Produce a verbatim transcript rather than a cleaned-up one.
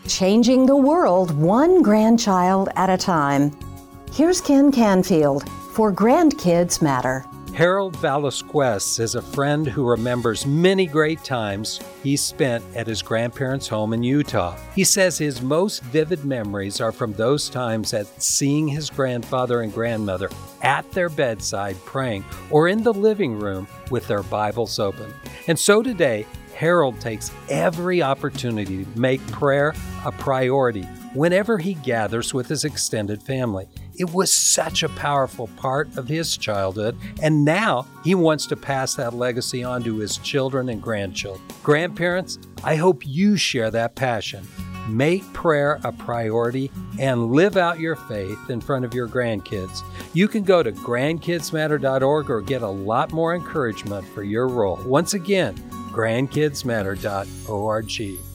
changing the world one grandchild at a time. Here's Ken Canfield for Grandkids Matter. Harold Velasquez is a friend who remembers many great times he spent at his grandparents' home in Utah. He says his most vivid memories are from those times at seeing his grandfather and grandmother at their bedside praying or in the living room with their Bibles open. And so today, Harold takes every opportunity to make prayer a priority whenever he gathers with his extended family. It was such a powerful part of his childhood, and now he wants to pass that legacy on to his children and grandchildren. Grandparents, I hope you share that passion. Make prayer a priority and live out your faith in front of your grandkids. You can go to grandkids matter dot org or get a lot more encouragement for your role. Once again, grandkids matter dot org.